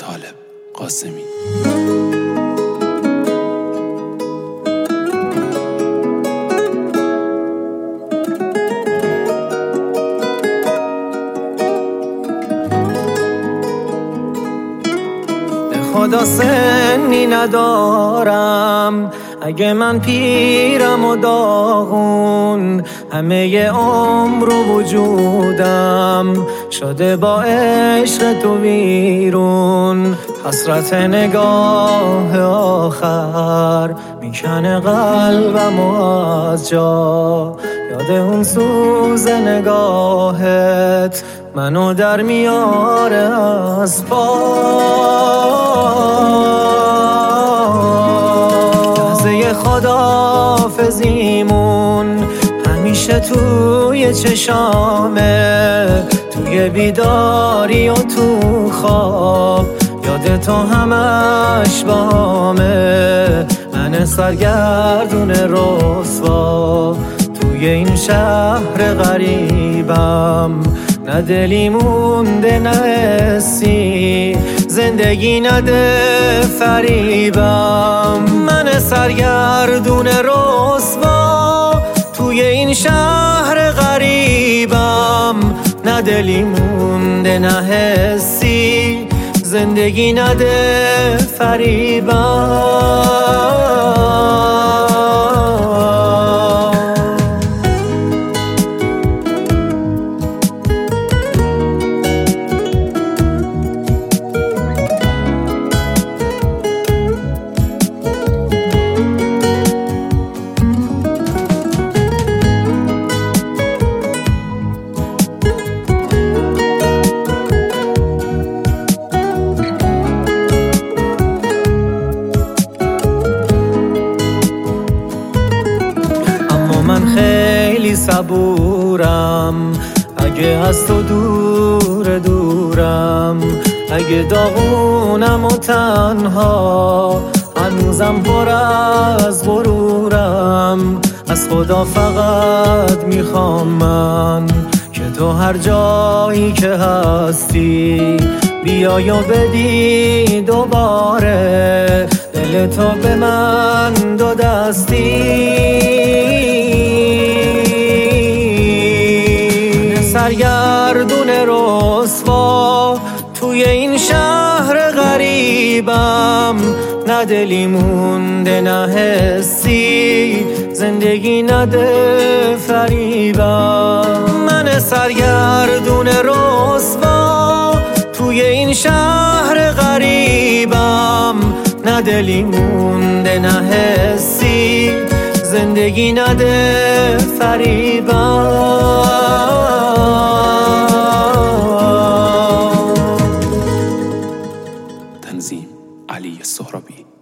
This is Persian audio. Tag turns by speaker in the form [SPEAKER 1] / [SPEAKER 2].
[SPEAKER 1] طالب قاسمی.
[SPEAKER 2] خدا سنی ندارم، اگه من پیرم و داغون، همه عمر و وجودم شده با عشق تو ویرون. حسرت نگاه آخر میکنه قلبم و از جا، یاد اون سوز نگاهت منو در میاره از پا. لحظه خداحافظیمون همیشه توی چشامه، توی بیداری و تو خواب یاد تو همش بامه. من سرگردون رسوا توی این شهر غریبم، نه دلی مونده نه حسی، زندگی نده فریبم. من سرگردون رسوا توی این شهر غریبم، نه دلی مونده نه حسی، زندگی نده فریبم. من خیلی صبورم، اگه از تو دور دورم، اگه داغونم و تنها، هنوزم پر از غرورم. از خدا فقط میخوام من که تو هر جایی که هستی بیای و بدی دوباره دل تو به من دو دستی. سرگردون رسوا توی این شهر غریبم، نه دلی مونده نه حسی، زندگی نده فریبم. من سرگردون رسوا توی این شهر غریبم، نه دلی مونده نه حسی، زندگی نده فریبم.
[SPEAKER 1] تنظیم علی السهرابی.